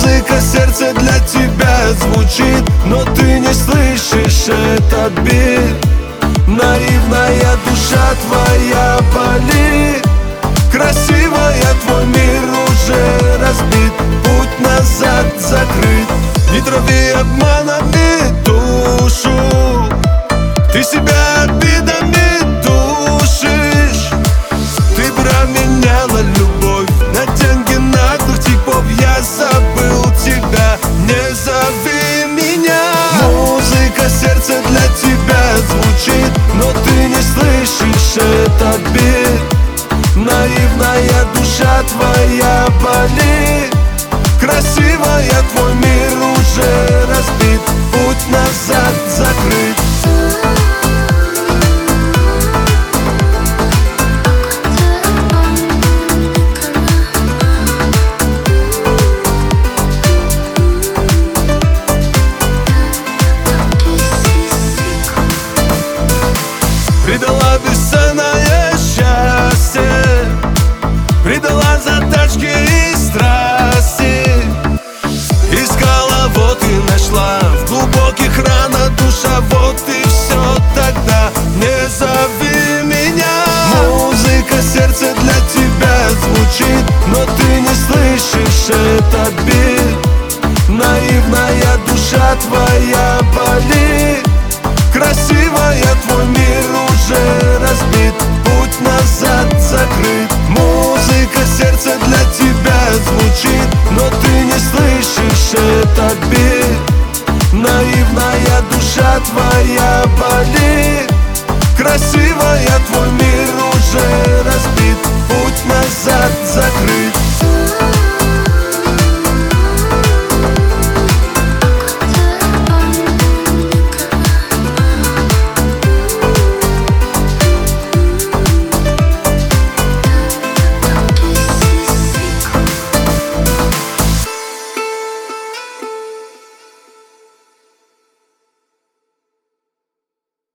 Музыка сердца для тебя звучит, но ты не слышишь этот бит. Наивная душа твоя болит. Красивая, твой мир уже разбит, путь назад закрыт. Не трави обманами душу, ты себя обидами душишь. Ты променяла любовь на деньги, на двух типов. Я забыл тебя, не зови меня. Музыка сердца для тебя звучит, но ты не слышишь этот бит. Наивная душа твоя болит. Красивая, твой мир уже разбит, путь назад закрыт. Предала бесценное счастье, предала за тачки и страсти. Искала, вот и нашла, в глубоких ранах душа, вот и все. Тогда не зови меня. Музыка сердца для тебя звучит, но ты не слышишь этот бит. Наивная душа твоя болит. Красивая, твой мир уже разбит, путь назад закрыт. Музыка сердца для тебя звучит, но ты не слышишь этот бит. Наивная душа твоя болит. Красивая, твой мир уже разбит,